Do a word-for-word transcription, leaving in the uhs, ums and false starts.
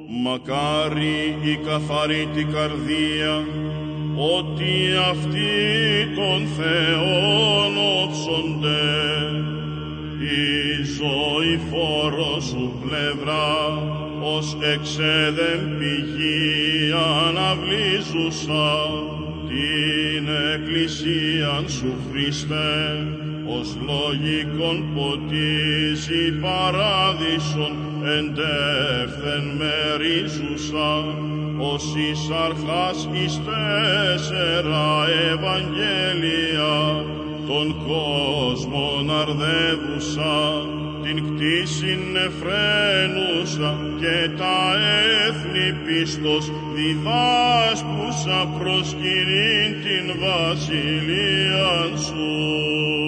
μακάρι η καθαρή την καρδία, ότι αυτοί των Θεών όψονται. Η ζωή φόρο σου πλευρά, ως εξέδεν πηγή αναβλύζουσα, την εκκλησίαν σου Χριστέ, ως λογικόν ποτίζει παράδεισον εντεύθεν μερίζουσα, ως εις αρχάς εις τέσσερα Ευαγγέλια, τον κόσμον αρδεύουσα, την κτήσιν νεφραίνουσα και τα έθνη πίστος διδάσκουσα προσκυνήν την βασιλείαν σου.